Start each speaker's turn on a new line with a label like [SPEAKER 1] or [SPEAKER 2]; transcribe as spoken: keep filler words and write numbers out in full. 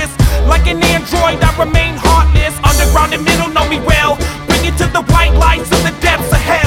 [SPEAKER 1] regardless. Like an android, I remain heartless. Underground and middle know me well. Bring it to the white lights of the depths of hell.